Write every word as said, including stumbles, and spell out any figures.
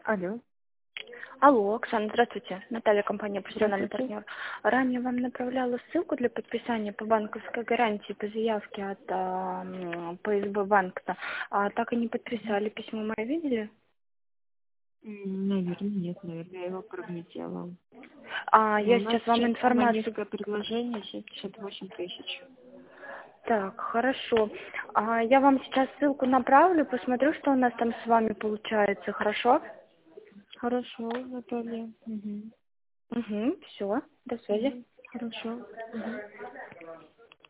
Алло. Алло, Оксана, здравствуйте. Наталья, компания «Профессиональный Здравствуйте. партнер». Ранее вам направляла ссылку для подписания по банковской гарантии по заявке от а, м, П С Б банка. А так и не подписали письмо, мое видели? М, Наверное, нет, наверное, я его пролетела. А, Но у я нас сейчас вам сейчас самое информацию... низкое предложение семьдесят восемь тысяч. Так, хорошо. А, я вам сейчас ссылку направлю, посмотрю, что у нас там с вами получается, хорошо? Хорошо, Наталья. Угу. Угу, все, до связи. Угу. Хорошо. Угу.